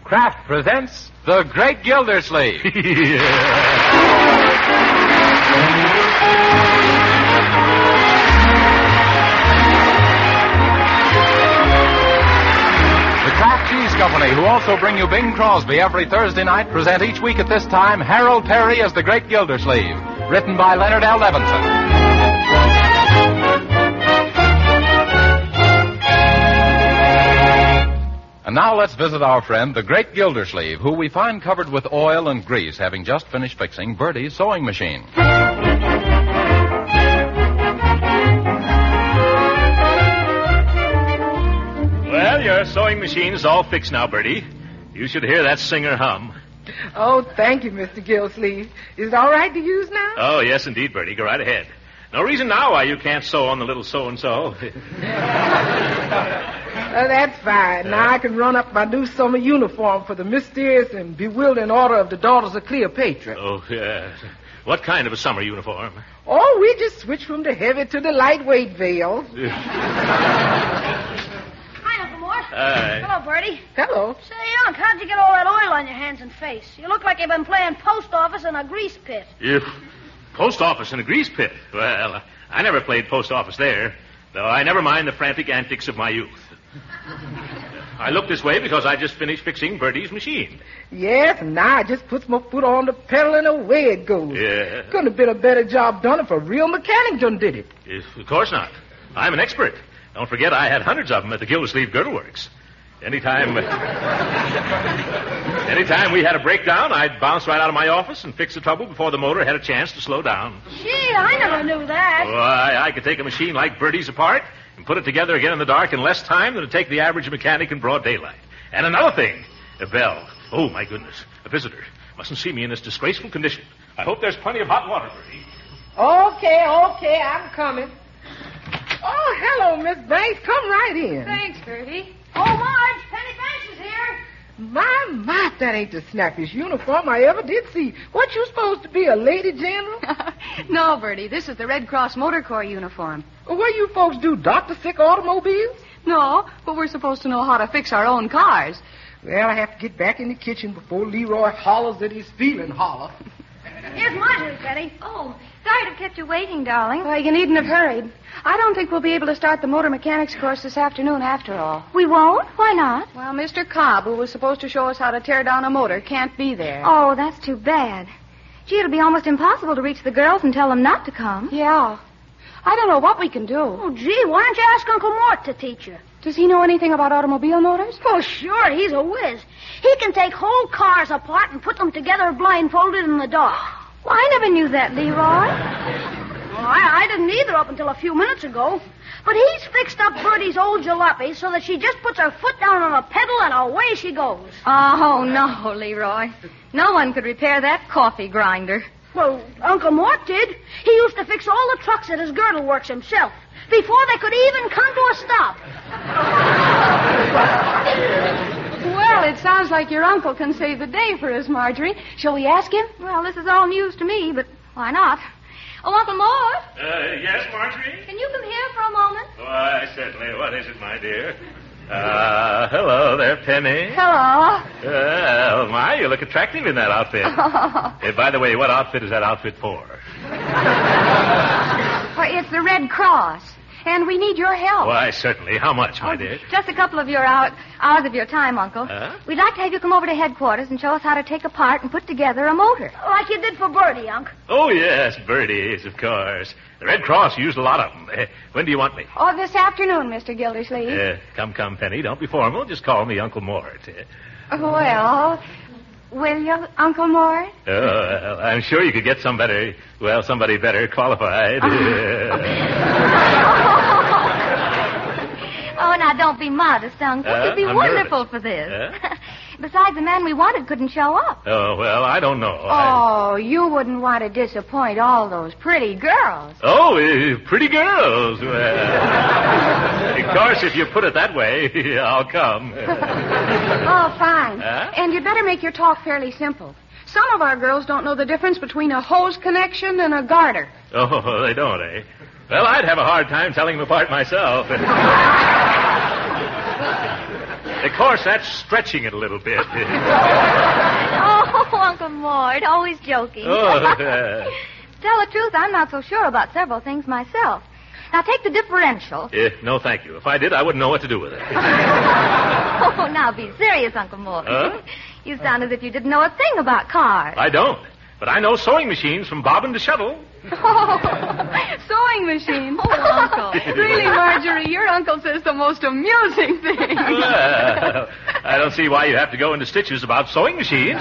Kraft presents The Great Gildersleeve. The Kraft Cheese Company, who also bring you Bing Crosby every Thursday night, present each week at this time Harold Perry as The Great Gildersleeve, written by Leonard L. Levinson. And now let's visit our friend, the Great Gildersleeve, who we find covered with oil and grease, having just finished fixing Bertie's sewing machine. Well, your sewing machine's all fixed now, Bertie. You should hear that singer hum. Oh, thank you, Mr. Gildersleeve. Is it all right to use now? Oh, yes, indeed, Bertie. Go right ahead. No reason now why you can't sew on the little so-and-so. That's fine. Now I can run up my new summer uniform for the mysterious and bewildering order of the Daughters of Cleopatra. Oh, yes. What kind of a summer uniform? Oh, we just switch from the heavy to the lightweight veil. Hi, Uncle Mort. Hi. Hello, Bertie. Hello. Say, Unc, how'd you get all that oil on your hands and face? You look like you've been playing post office in a grease pit. Post office in a grease pit? Well, I never played post office there, though I never mind the frantic antics of my youth. I look this way because I just finished fixing Bertie's machine. Yes, and now I just puts my foot on the pedal and away it goes. Yeah. Couldn't have been a better job done if a real mechanic done did it. Of course not. I'm an expert. Don't forget I had hundreds of them at the Gildersleeve Girdle Works. Anytime we had a breakdown, I'd bounce right out of my office and fix the trouble before the motor had a chance to slow down. Gee, I never knew that. Why, I could take a machine like Bertie's apart and put it together again in the dark in less time than it'd take the average mechanic in broad daylight. And another thing, a bell. Oh, my goodness, a visitor. Mustn't see me in this disgraceful condition. I hope there's plenty of hot water, Bertie. Okay, I'm coming. Oh, hello, Miss Banks. Come right in. Thanks, Bertie. Oh, Marge, Penny Banks is here. My, that ain't the snappiest uniform I ever did see. What, you supposed to be, a lady general? No, Bertie, this is the Red Cross Motor Corps uniform. Well, what do you folks do, doctor sick automobiles? No, but we're supposed to know how to fix our own cars. Well, I have to get back in the kitchen before Leroy hollers that he's feeling holler. Here's Marjorie, Penny. Oh, sorry to have kept you waiting, darling. Well, you needn't have hurried. I don't think we'll be able to start the motor mechanics course this afternoon after all. We won't? Why not? Well, Mr. Cobb, who was supposed to show us how to tear down a motor, can't be there. Oh, that's too bad. Gee, it'll be almost impossible to reach the girls and tell them not to come. Yeah. I don't know what we can do. Oh, gee, why don't you ask Uncle Mort to teach you? Does he know anything about automobile motors? Oh, sure, he's a whiz. He can take whole cars apart and put them together blindfolded in the dark. Well, I never knew that, Leroy. Well, I didn't either up until a few minutes ago. But he's fixed up Bertie's old jalopy so that she just puts her foot down on a pedal and away she goes. Oh, no, Leroy. No one could repair that coffee grinder. Well, Uncle Mort did. He used to fix all the trucks at his girdle works himself before they could even come to a stop. Well, it sounds like your uncle can save the day for us, Marjorie. Shall we ask him? Well, this is all news to me, but why not? Oh, Uncle Mort, Yes, Marjorie? can you come here for a moment? Why, certainly. What is it, my dear? Hello there, Penny. Hello. Well, my, you look attractive in that outfit. Hey, by the way, what outfit is that outfit for? Well, it's the Red Cross, and we need your help. Why, certainly. How much, my dear? Just a couple of your hours of your time, Uncle. Huh? We'd like to have you come over to headquarters and show us how to take apart and put together a motor. Like you did for Bertie, Unc. Oh, yes, birdies, of course. The Red Cross used a lot of them. When do you want me? Oh, this afternoon, Mr. Gildersleeve. Come, Penny. Don't be formal. Just call me Uncle Mort. Well, will you, Uncle Mort? Well, I'm sure you could get somebody better qualified. Oh, now, don't be modest, Uncle. You'd be I'm wonderful nervous. for this. Huh? Besides, the man we wanted couldn't show up. Oh, well, I don't know. Oh, you wouldn't want to disappoint all those pretty girls. Pretty girls. Well, of course, if you put it that way, I'll come. Oh, fine. Huh? And you'd better make your talk fairly simple. Some of our girls don't know the difference between a hose connection and a garter. Oh, they don't, eh? Well, I'd have a hard time telling them apart myself. Of course, that's stretching it a little bit. Oh, Uncle Mort, always joking. Oh, Tell the truth, I'm not so sure about several things myself. Now, take the differential. no, thank you. If I did, I wouldn't know what to do with it. Oh, now be serious, Uncle Mort. Huh? You sound as if you didn't know a thing about cars. I don't. But I know sewing machines from bobbin to shuttle. Oh, sewing machine. Oh, Uncle. Really, Marjorie, your uncle says the most amusing thing. Well, I don't see why you have to go into stitches about sewing machines.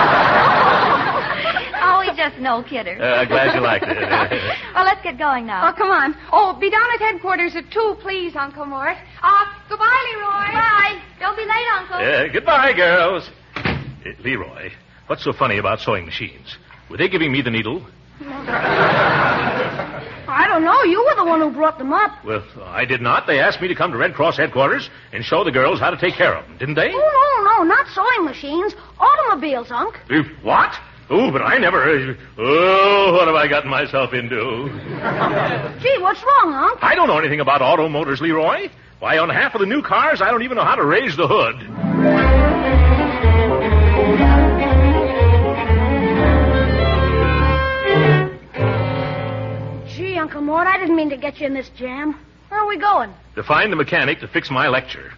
Oh, he's just no kidder. Glad you liked it. Well, let's get going now. Oh, come on. Oh, be down at headquarters at 2, please, Uncle Mort. Goodbye, Leroy. Bye. Don't be late, Uncle. Goodbye, girls. Leroy, what's so funny about sewing machines? Were they giving me the needle? I don't know. You were the one who brought them up. Well, I did not. They asked me to come to Red Cross headquarters and show the girls how to take care of them, didn't they? Oh, no, not sewing machines. Automobiles, Unc. What? Oh, but I never... Oh, what have I gotten myself into? Gee, what's wrong, Unc? I don't know anything about auto motors, Leroy. Why, on half of the new cars, I don't even know how to raise the hood. Gee, Uncle Mort, I didn't mean to get you in this jam. Where are we going? To find the mechanic to fix my lecture.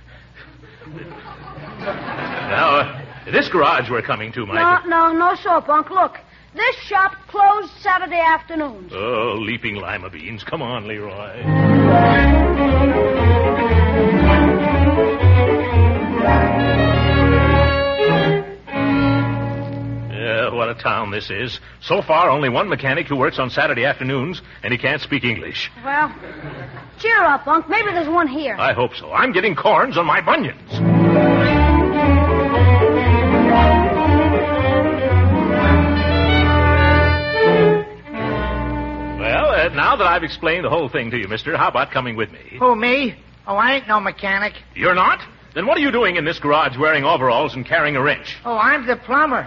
Now, this garage we're coming to, Mike. No soap, Unc. Look, this shop closed Saturday afternoons. Oh, leaping lima beans. Come on, Leroy. What a town this is. So far, only one mechanic who works on Saturday afternoons, and he can't speak English. Well, cheer up, Unc. Maybe there's one here. I hope so. I'm getting corns on my bunions. Well, now that I've explained the whole thing to you, mister, how about coming with me? Who, me? Oh, I ain't no mechanic. You're not? Then what are you doing in this garage wearing overalls and carrying a wrench? Oh, I'm the plumber.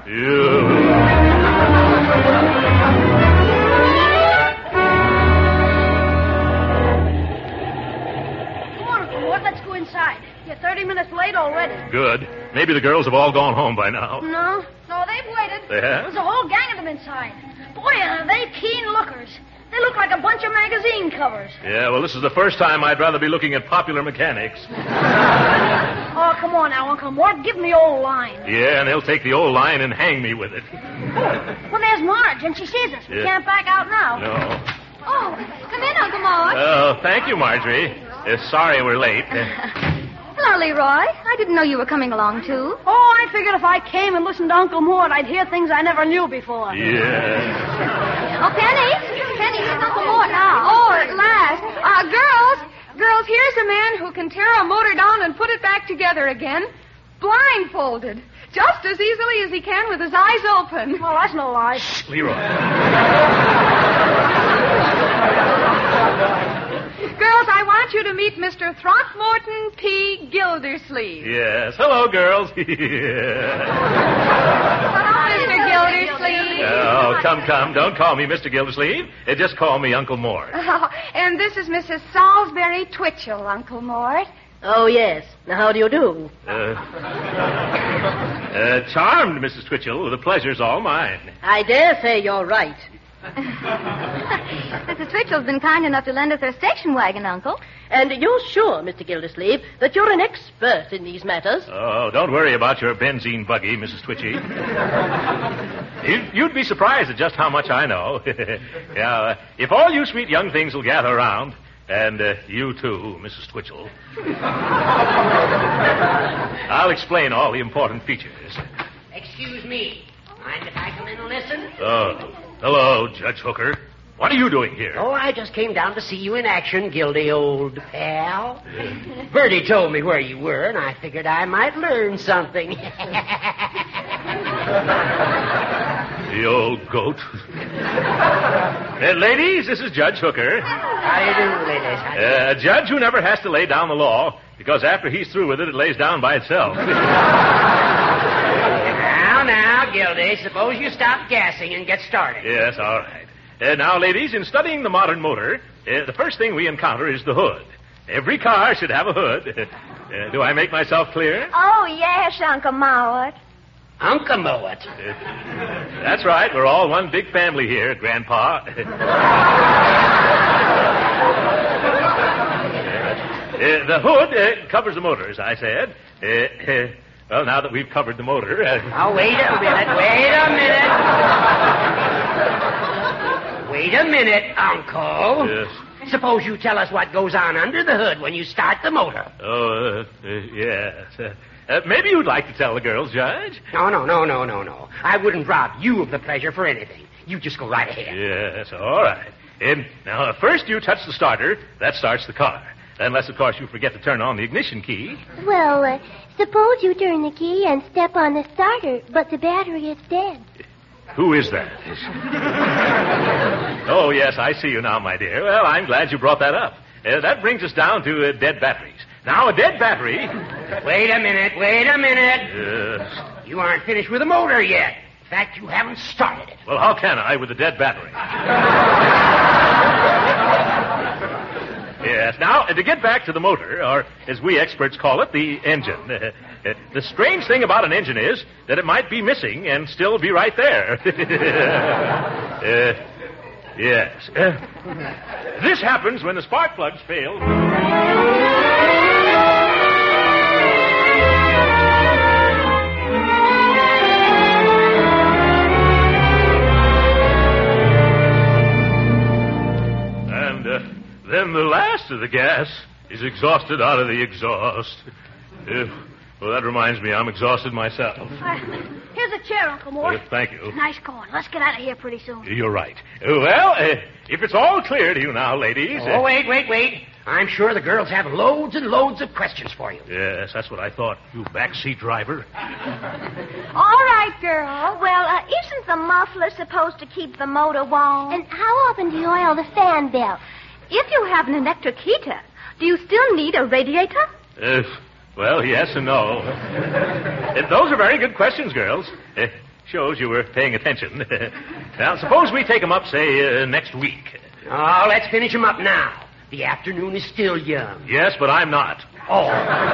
Come on, Uncle Mort, let's go inside. You're 30 minutes late already. Good. Maybe the girls have all gone home by now. No, they've waited. They have? There's a whole gang of them inside. Boy, are they keen lookers. They look like a bunch of magazine covers. Yeah, well, this is the first time I'd rather be looking at popular mechanics. Oh, come on now, Uncle Mort. Give me the old line. Yeah, and they'll take the old line and hang me with it. Well, there's Marge, and she sees us. We can't back out now. No. Oh, come in, Uncle Mort. Oh, thank you, Marjorie. Sorry we're late. Hello, Leroy. I didn't know you were coming along, too. Oh, I figured if I came and listened to Uncle Mort, I'd hear things I never knew before. Yeah. Oh, Penny, here's Uncle Mort now. Oh, at last. Girls, here's a man who can tear a motor down and put it back together again, blindfolded, just as easily as he can with his eyes open. Well, that's no lie. Leroy. Girls, I want you to meet Mr. Throckmorton P. Gildersleeve. Yes. Hello, girls. Hello, Mr. Gildersleeve. Oh, come. Don't call me Mr. Gildersleeve. Just call me Uncle Mort. Oh, and this is Mrs. Salisbury Twitchell, Uncle Mort. Oh, yes. Now, how do you do? Charmed, Mrs. Twitchell. The pleasure's all mine. I dare say you're right. Mrs. Twitchell's been kind enough to lend us her station wagon, Uncle. And you're sure, Mr. Gildersleeve, that you're an expert in these matters? Oh, don't worry about your benzene buggy, Mrs. Twitchy. You'd be surprised at just how much I know. Yeah, if all you sweet young things will gather around, and you too, Mrs. Twitchell, I'll explain all the important features. Excuse me. Mind if I come in and listen? Oh, hello, Judge Hooker. What are you doing here? Oh, I just came down to see you in action, Gildy, old pal. Bertie told me where you were, and I figured I might learn something. The old goat. Ladies, this is Judge Hooker. How do you do, ladies? A judge who never has to lay down the law, because after he's through with it, it lays down by itself. Now, Gildy, suppose you stop gassing and get started. Yes, all right. Now, ladies, in studying the modern motor, the first thing we encounter is the hood. Every car should have a hood. Do I make myself clear? Oh, yes, Uncle Mort. Uncle Mort. That's right. We're all one big family here, Grandpa. The hood covers the motor, as I said. Well, now that we've covered the motor... Now, wait a minute. Wait a minute, Uncle. Yes. Suppose you tell us what goes on under the hood when you start the motor. Oh, yes. Maybe you'd like to tell the girls, Judge? No. I wouldn't rob you of the pleasure for anything. You just go right ahead. Yes, all right. Now, first you touch the starter. That starts the car. Unless, of course, you forget to turn on the ignition key. Well, suppose you turn the key and step on the starter, but the battery is dead. Who is that? Oh, yes, I see you now, my dear. Well, I'm glad you brought that up. That brings us down to dead batteries. Now, a dead battery... Wait a minute. Yes. You aren't finished with the motor yet. In fact, you haven't started it. Well, how can I with a dead battery? Yes. Now, to get back to the motor, or as we experts call it, the engine. The strange thing about an engine is that it might be missing and still be right there. Yes. This happens when the spark plugs fail. And then the last of the gas is exhausted out of the exhaust. Well, that reminds me, I'm exhausted myself. Here's a chair, Uncle Mort. Thank you. Nice going. Let's get out of here pretty soon. You're right. Well, if it's all clear to you now, ladies... Oh, wait. I'm sure the girls have loads and loads of questions for you. Yes, that's what I thought, you backseat driver. All right, girl. Well, isn't the muffler supposed to keep the motor warm? And how often do you oil the fan belt? If you have an electric heater, do you still need a radiator? Well, yes and no. Those are very good questions, girls. Shows you were paying attention. Now, suppose we take them up, say, next week. Oh, let's finish them up now. The afternoon is still young. Yes, but I'm not. Oh.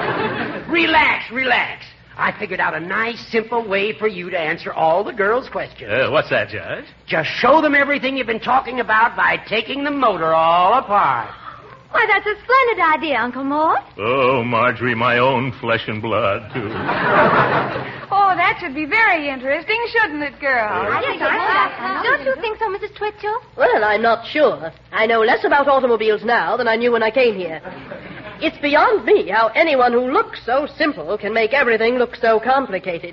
Relax. I figured out a nice, simple way for you to answer all the girls' questions. What's that, Judge? Just show them everything you've been talking about by taking the motor all apart. Why, that's a splendid idea, Uncle Mort. Oh, Marjorie, my own flesh and blood, too. Oh, that should be very interesting, shouldn't it, girls? Don't you think so, Mrs. Twitchell? Well, I'm not sure. I know less about automobiles now than I knew when I came here. It's beyond me how anyone who looks so simple can make everything look so complicated.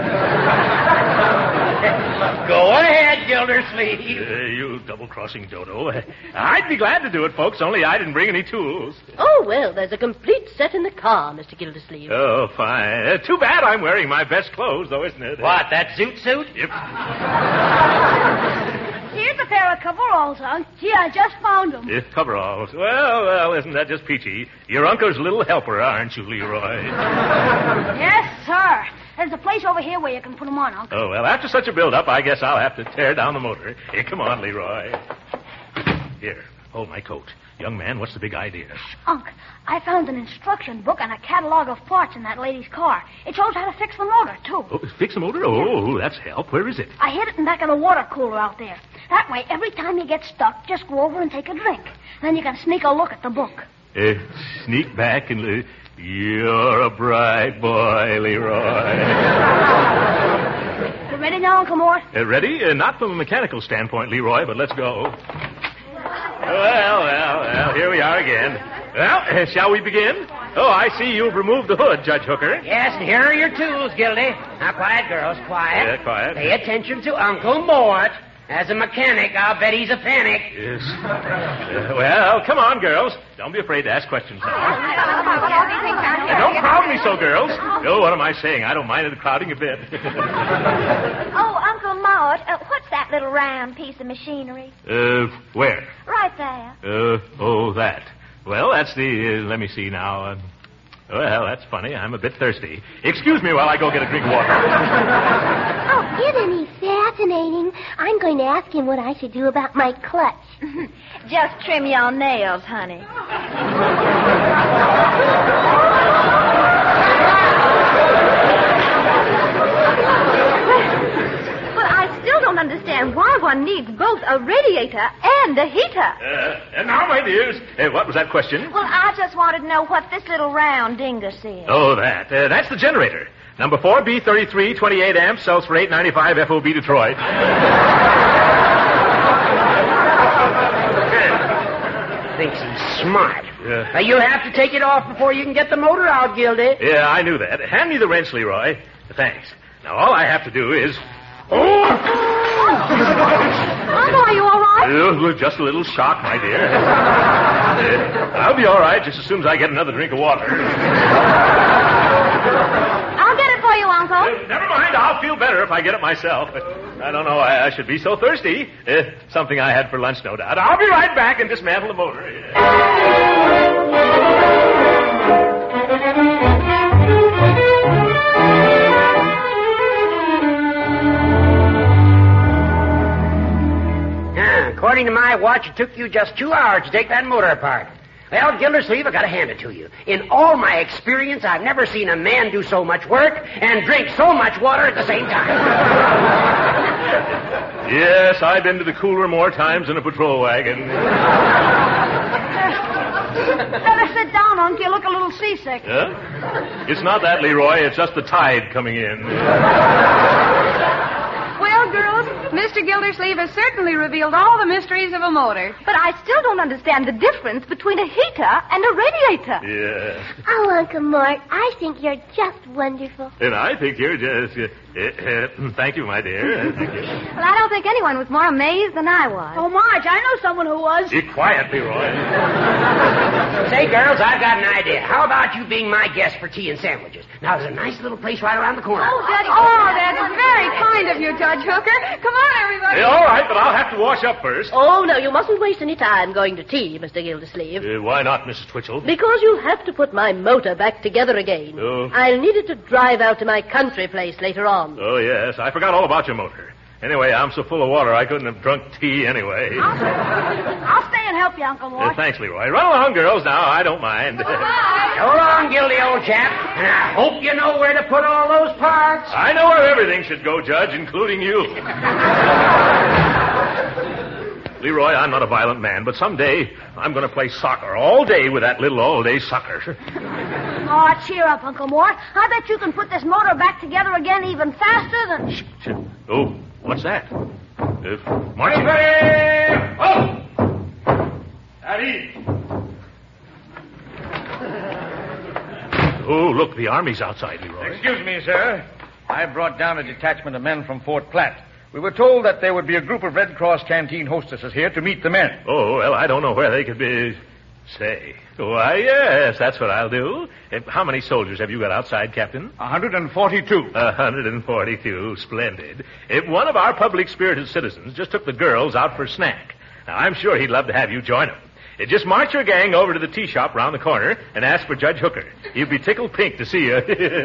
Go ahead, Gildersleeve. You double-crossing dodo. I'd be glad to do it, folks, only I didn't bring any tools. Oh, well, there's a complete set in the car, Mr. Gildersleeve. Oh, fine. Too bad I'm wearing my best clothes, though, isn't it? What, that zoot suit? Yep. Here's a pair of coveralls, Unc. Gee, I just found them. Coveralls. Well, isn't that just peachy? Your uncle's little helper, aren't you, Leroy? Yes, sir. There's a place over here where you can put them on, Unc. Oh, well, after such a build-up, I guess I'll have to tear down the motor. Here, come on, Leroy. Here, hold my coat. Young man, what's the big idea? Unc, I found an instruction book and a catalog of parts in that lady's car. It shows how to fix the motor, too. Oh, fix the motor? Oh, that's help. Where is it? I hid it in back of the water cooler out there. That way, every time you get stuck, just go over and take a drink. Then you can sneak a look at the book. Sneak back and... You're a bright boy, Leroy. You ready now, Uncle Mort? Ready? Not from a mechanical standpoint, Leroy, but let's go. Well, here we are again. Well, shall we begin? Oh, I see you've removed the hood, Judge Hooker. Yes, and here are your tools, Gildy. Now, quiet, girls, quiet. Yeah, quiet. Pay attention to Uncle Mort. As a mechanic, I'll bet he's a panic. Yes. Well, come on, girls. Don't be afraid to ask questions now. Don't crowd me so, girls. Oh, what am I saying? I don't mind it crowding a bit. Oh, Uncle Mort, what's that little round piece of machinery? Where? Right there. That. Well, that's the, let me see now. Well, that's funny. I'm a bit thirsty. Excuse me while I go get a drink of water. Oh, Isn't he fascinating? I'm going to ask him what I should do about my clutch. Just trim your nails, honey. Don't understand why one needs both a radiator and a heater. And now, my dears, what was that question? Well, I just wanted to know what this little round dingus is. Oh, that. That's the generator. Number 4B33, 28 amps, sells for $8.95 FOB Detroit. Thinks he's smart. You'll have to take it off before you can get the motor out, Gildy. Yeah, I knew that. Hand me the wrench, Leroy. Thanks. Now, all I have to do is... Uncle, are you all right? Just a little shock, my dear. I'll be all right just as soon as I get another drink of water. I'll get it for you, Uncle. Never mind. I'll feel better if I get it myself. I don't know. I should be so thirsty. Something I had for lunch, no doubt. I'll be right back and dismantle the motor. According to my watch, it took you just 2 hours to take that motor apart. Well, Gildersleeve, I gotta hand it to you. In all my experience, I've never seen a man do so much work and drink so much water at the same time. Yes, I've been to the cooler more times than a patrol wagon. Better sit down, Uncle. You look a little seasick. Huh? It's not that, Leroy. It's just the tide coming in. Well, girls, Mr. Gildersleeve has certainly revealed all the mysteries of a motor. But I still don't understand the difference between a heater and a radiator. Yeah. Oh, Uncle Mort, I think you're just wonderful. And I think you're just... thank you, my dear. Thank you. Well, I don't think anyone was more amazed than I was. Oh, Marge, I know someone who was. Be quiet, Leroy. Say, girls, I've got an idea. How about you being my guest for tea and sandwiches? Now, there's a nice little place right around the corner. Oh, Daddy. Oh, that's very kind of you, Judge Hooker. Come on, everybody. All right, but I'll have to wash up first. Oh, no, you mustn't waste any time going to tea, Mr. Gildersleeve. Why not, Mrs. Twitchell? Because you'll have to put my motor back together again. Oh. I'll need it to drive out to my country place later on. Oh, yes. I forgot all about your motor. Anyway, I'm so full of water I couldn't have drunk tea anyway. I'll stay and help you, Uncle Mort. Thanks, Leroy. Run along, girls, now. I don't mind. So long, Gildy, old chap. And I hope you know where to put all those parts. I know where everything should go, Judge, including you. Leroy, I'm not a violent man, but someday I'm going to play soccer all day with that little all-day sucker. Oh, cheer up, Uncle Mort. I bet you can put this motor back together again even faster than... Shh. Oh, what's that? Marching. Oh! Daddy! Oh, look, the army's outside, Leroy. Excuse me, sir. I brought down a detachment of men from Fort Platte. We were told that there would be a group of Red Cross canteen hostesses here to meet the men. Oh, well, I don't know where they could be. Say. Why, yes, that's what I'll do. How many soldiers have you got outside, Captain? 142. 142. Splendid. One of our public-spirited citizens just took the girls out for a snack. Now, I'm sure he'd love to have you join him. Just march your gang over to the tea shop round the corner and ask for Judge Hooker. He'll be tickled pink to see you.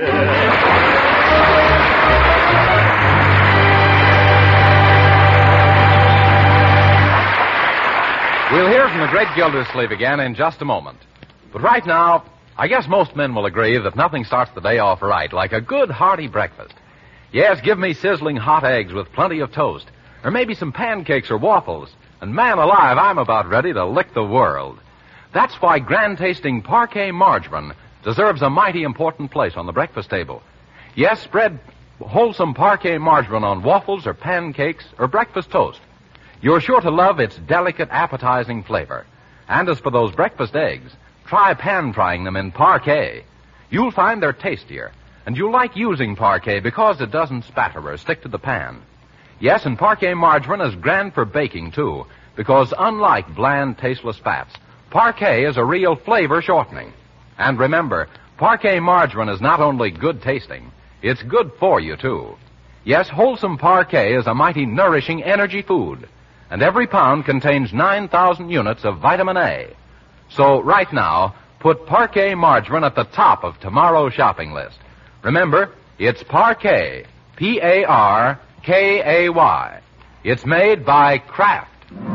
We'll hear from the great Gildersleeve again in just a moment. But right now, I guess most men will agree that nothing starts the day off right like a good hearty breakfast. Yes, give me sizzling hot eggs with plenty of toast, or maybe some pancakes or waffles, and man alive, I'm about ready to lick the world. That's why grand-tasting Parquet margarine deserves a mighty important place on the breakfast table. Yes, spread wholesome Parquet margarine on waffles or pancakes or breakfast toast. You're sure to love its delicate, appetizing flavor. And as for those breakfast eggs, try pan-frying them in Parquet. You'll find they're tastier, and you'll like using Parquet because it doesn't spatter or stick to the pan. Yes, and Parquet margarine is grand for baking, too, because unlike bland, tasteless fats, Parquet is a real flavor shortening. And remember, Parquet margarine is not only good tasting, it's good for you, too. Yes, wholesome Parquet is a mighty nourishing energy food, and every pound contains 9,000 units of vitamin A. So right now, put Parquet margarine at the top of tomorrow's shopping list. Remember, it's Parquet, Parquet, K-A-Y. It's made by Kraft.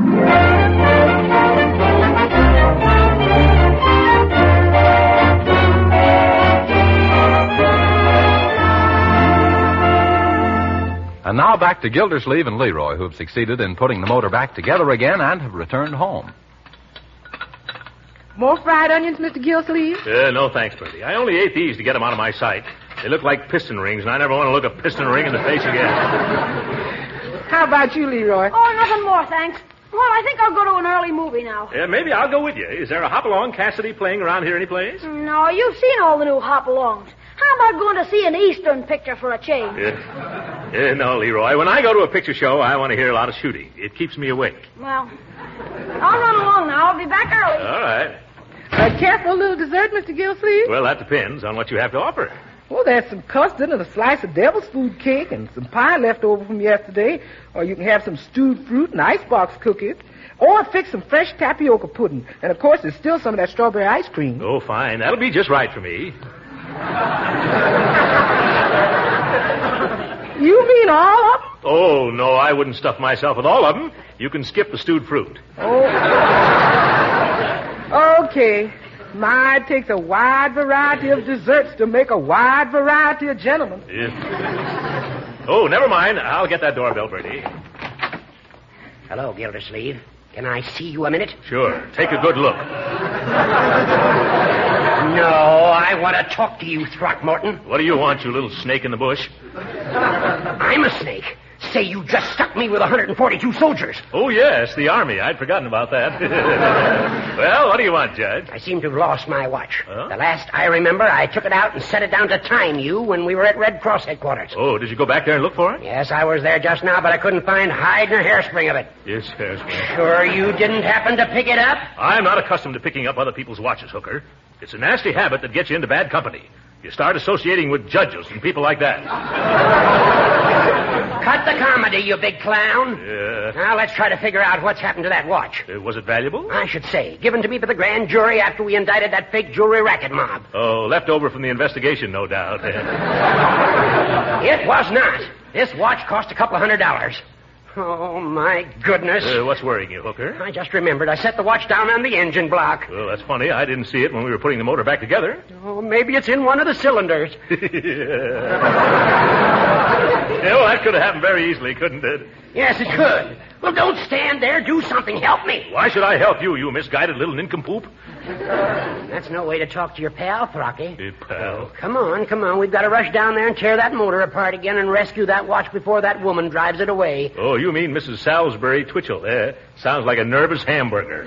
And now back to Gildersleeve and Leroy, who have succeeded in putting the motor back together again and have returned home. More fried onions, Mr. Gildersleeve? No, thanks, Bertie. I only ate these to get them out of my sight. They look like piston rings, and I never want to look a piston ring in the face again. How about you, Leroy? Oh, nothing more, thanks. Well, I think I'll go to an early movie now. Maybe I'll go with you. Is there a Hop-Along Cassidy playing around here anyplace? No, you've seen all the new hop-alongs. How about going to see an Eastern picture for a change? No, Leroy. When I go to a picture show, I want to hear a lot of shooting. It keeps me awake. Well, I'll run along now. I'll be back early. All right. Careful, a little dessert, Mr. Gildersleeve? Well, that depends on what you have to offer. Well, there's some custard and a slice of devil's food cake and some pie left over from yesterday. Or you can have some stewed fruit and icebox cookies. Or fix some fresh tapioca pudding. And, of course, there's still some of that strawberry ice cream. Oh, fine. That'll be just right for me. You mean all of them? Oh, no, I wouldn't stuff myself with all of them. You can skip the stewed fruit. Oh. Okay. It takes a wide variety of desserts to make a wide variety of gentlemen. Yeah. Oh, never mind. I'll get that doorbell, Bertie. Hello, Gildersleeve. Can I see you a minute? Sure. Take a good look. No, I want to talk to you, Throckmorton. What do you want, you little snake in the bush? I'm a snake. Say you just stuck me with 142 soldiers. Oh, yes, the Army. I'd forgotten about that. Well, what do you want, Judge? I seem to have lost my watch. Huh? The last I remember, I took it out and set it down to time you when we were at Red Cross headquarters. Oh, did you go back there and look for it? Yes, I was there just now, but I couldn't find hide nor hairspring of it. Yes, hairspring. Sure you didn't happen to pick it up? I'm not accustomed to picking up other people's watches, Hooker. It's a nasty habit that gets you into bad company. You start associating with judges and people like that. Cut the comedy, you big clown. Yeah. Now, let's try to figure out what's happened to that watch. Was it valuable? I should say. Given to me by the grand jury after we indicted that fake jewelry racket mob. Oh, left over from the investigation, no doubt. It was not. This watch cost a couple of $100. Oh, my goodness. What's worrying you, Hooker? I just remembered. I set the watch down on the engine block. Well, that's funny. I didn't see it when we were putting the motor back together. Oh, maybe it's in one of the cylinders. Yeah, well, that could have happened very easily, couldn't it? Yes, it could. Well, don't stand there. Do something. Help me. Why should I help you, you misguided little nincompoop? That's no way to talk to your pal, Throcky. Hey, pal. Come on. We've got to rush down there and tear that motor apart again and rescue that watch before that woman drives it away. Oh, you mean Mrs. Salisbury Twitchell. Sounds like a nervous hamburger.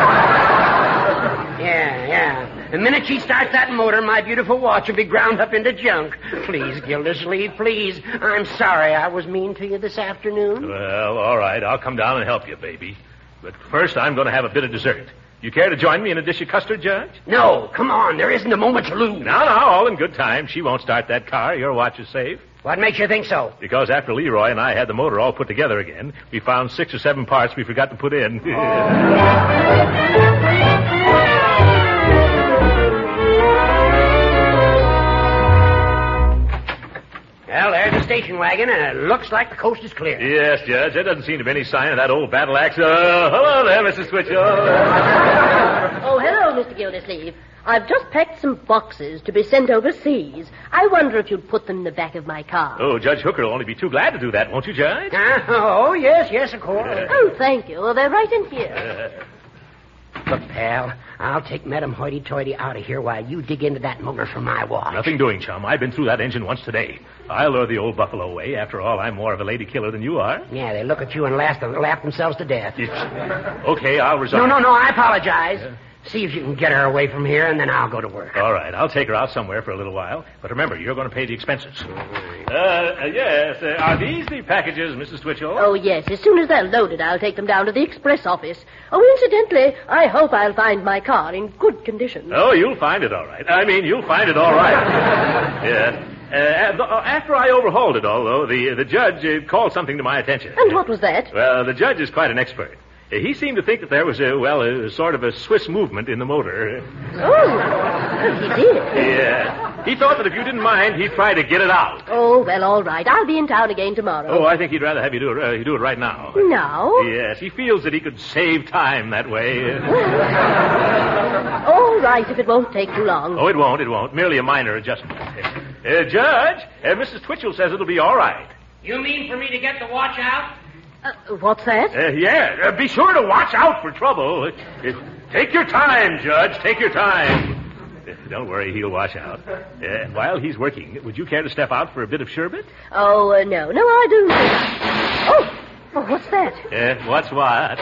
Yeah. The minute she starts that motor, my beautiful watch will be ground up into junk. Please, Gildersleeve, please. I'm sorry I was mean to you this afternoon. Well, all right. I'll come down and help you, baby. But first, I'm going to have a bit of dessert. You care to join me in a dish of custard, Judge? No, come on. There isn't a moment to lose. Now, all in good time. She won't start that car. Your watch is safe. What makes you think so? Because after Leroy and I had the motor all put together again, we found 6 or 7 parts we forgot to put in. Well, there's the station wagon, and it looks like the coast is clear. Yes, Judge. There doesn't seem to be any sign of that old battle axe. Hello there, Mrs. Twitchell. Oh, hello, Mr. Gildersleeve. I've just packed some boxes to be sent overseas. I wonder if you'd put them in the back of my car. Oh, Judge Hooker will only be too glad to do that, won't you, Judge? Oh, yes, of course. Oh, thank you. Well, they're right in here. Look, pal, I'll take Madam Hoity-Toity out of here while you dig into that motor for my watch. Nothing doing, chum. I've been through that engine once today. I'll lure the old buffalo away. After all, I'm more of a lady killer than you are. Yeah, they look at you and laugh themselves to death. Okay, I'll resign. No, I apologize. Yeah. See if you can get her away from here, and then I'll go to work. All right, I'll take her out somewhere for a little while. But remember, you're going to pay the expenses. Yes. Are these the packages, Mrs. Twitchell? Oh, yes. As soon as they're loaded, I'll take them down to the express office. Oh, incidentally, I hope I'll find my car in good condition. Oh, you'll find it all right. You'll find it all right. Yeah. After I overhauled it all, though, the judge called something to my attention. And what was that? Well, the judge is quite an expert. He seemed to think that there was a sort of a Swiss movement in the motor. Oh, he did? Yeah. He thought that if you didn't mind, he'd try to get it out. Oh, well, all right. I'll be in town again tomorrow. Oh, I think he'd rather have you do it right now. Now? Yes, he feels that he could save time that way. All right, if it won't take too long. Oh, it won't. Merely a minor adjustment. Judge, Mrs. Twitchell says it'll be all right. You mean for me to get the watch out? What's that? Yeah, be sure to watch out for trouble. Take your time, Judge. Take your time. Don't worry, he'll wash out. And while he's working, would you care to step out for a bit of sherbet? Oh, no. No, I do. Oh, what's that? What's what?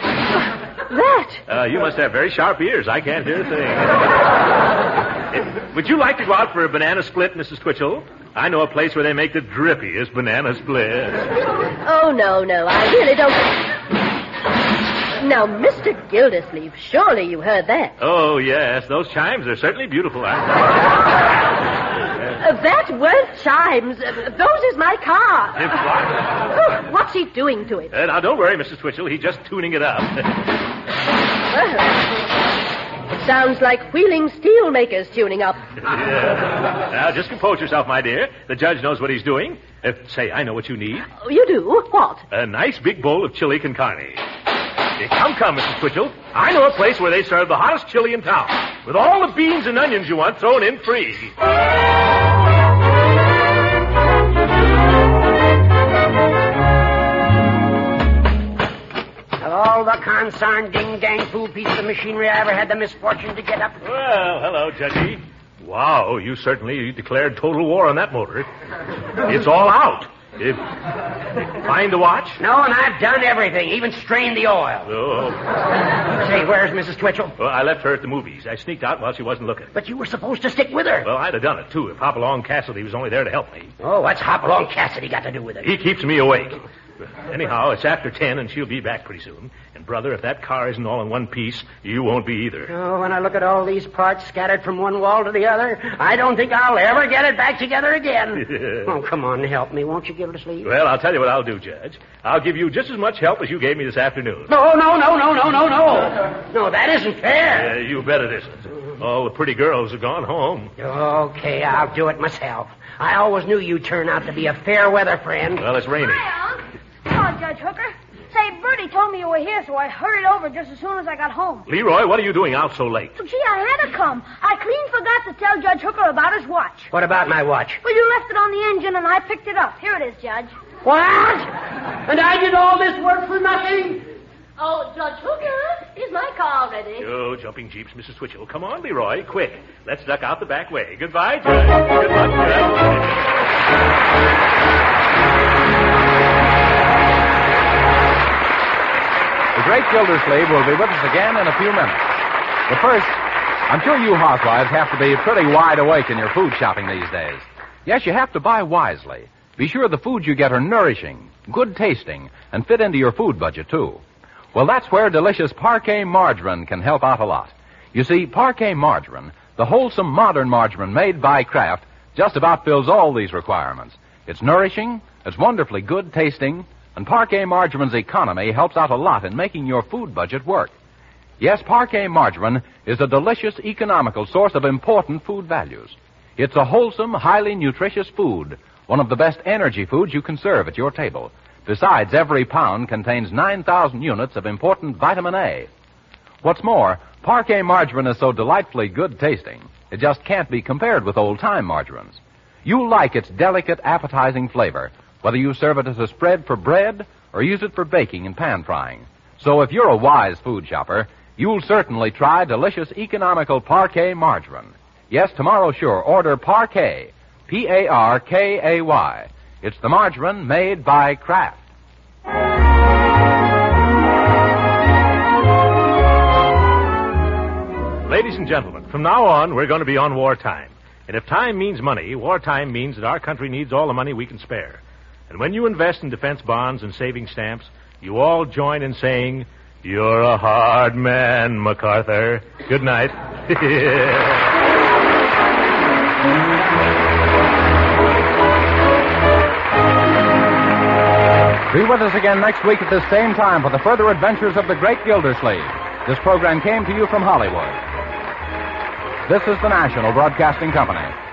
That. You must have very sharp ears. I can't hear a thing. Would you like to go out for a banana split, Mrs. Twitchell? I know a place where they make the drippiest banana splits. Oh, no. I really don't. Now, Mr. Gildersleeve, surely you heard that. Oh, yes. Those chimes are certainly beautiful, aren't they? That weren't chimes. Those is my car. What? What's he doing to it? Now, don't worry, Mrs. Twitchell. He's just tuning it up. Well, it sounds like Wheeling Steelmakers tuning up. Yeah. Now, just compose yourself, my dear. The judge knows what he's doing. Say, I know what you need. Oh, you do? What? A nice big bowl of chili con carne. Come, Mrs. Twitchell. I know a place where they serve the hottest chili in town, with all the beans and onions you want thrown in free. Of all the concerned ding-dang fool pieces of machinery I ever had the misfortune to get up. Well, hello, Judgy. Wow, you certainly declared total war on that motor. It's all out. Find the watch? No, and I've done everything, even strained the oil. Oh. Say, where's Mrs. Twitchell? Well, I left her at the movies. I sneaked out while she wasn't looking. But you were supposed to stick with her. Well, I'd have done it, too, if Hopalong Cassidy was only there to help me. Oh, what's Hopalong Cassidy got to do with it? He keeps me awake. Anyhow, it's after 10, and she'll be back pretty soon. And, brother, if that car isn't all in one piece, you won't be either. Oh, when I look at all these parts scattered from one wall to the other, I don't think I'll ever get it back together again. Oh, come on, help me, won't you, Gildersleeve? Well, I'll tell you what I'll do, Judge. I'll give you just as much help as you gave me this afternoon. No. No, that isn't fair. You bet it isn't. All the pretty girls have gone home. Okay, I'll do it myself. I always knew you'd turn out to be a fair-weather friend. Well, it's raining. Hi, Unc. Hello, Judge Hooker. Say, Bertie told me you were here, so I hurried over just as soon as I got home. Leroy, what are you doing out so late? Well, gee, I had to come. I clean forgot to tell Judge Hooker about his watch. What about my watch? Well, you left it on the engine, and I picked it up. Here it is, Judge. What? And I did all this work for nothing? Oh, Judge Hooker, is my car ready? Oh, jumping jeeps, Mrs. Twitchell. Come on, Leroy, quick. Let's duck out the back way. Goodbye, Judge. Good luck, Judge. The great Gildersleeve will be with us again in a few minutes. But first, I'm sure you housewives have to be pretty wide awake in your food shopping these days. Yes, you have to buy wisely. Be sure the foods you get are nourishing, good tasting, and fit into your food budget, too. Well, that's where delicious Parquet margarine can help out a lot. You see, Parquet margarine, the wholesome modern margarine made by Kraft, just about fills all these requirements. It's nourishing, it's wonderfully good tasting, and Parquet margarine's economy helps out a lot in making your food budget work. Yes, Parquet margarine is a delicious, economical source of important food values. It's a wholesome, highly nutritious food, one of the best energy foods you can serve at your table. Besides, every pound contains 9,000 units of important vitamin A. What's more, Parquet margarine is so delightfully good tasting, it just can't be compared with old-time margarines. You'll like its delicate, appetizing flavor, whether you serve it as a spread for bread or use it for baking and pan frying. So if you're a wise food shopper, you'll certainly try delicious, economical Parquet margarine. Yes, tomorrow sure, order Parquet, P-A-R-K-A-Y. It's the margarine made by Kraft. Ladies and gentlemen, from now on, we're going to be on wartime. And if time means money, wartime means that our country needs all the money we can spare. And when you invest in defense bonds and saving stamps, you all join in saying, "You're a hard man, MacArthur." Good night. Be with us again next week at this same time for the further adventures of the great Gildersleeve. This program came to you from Hollywood. This is the National Broadcasting Company.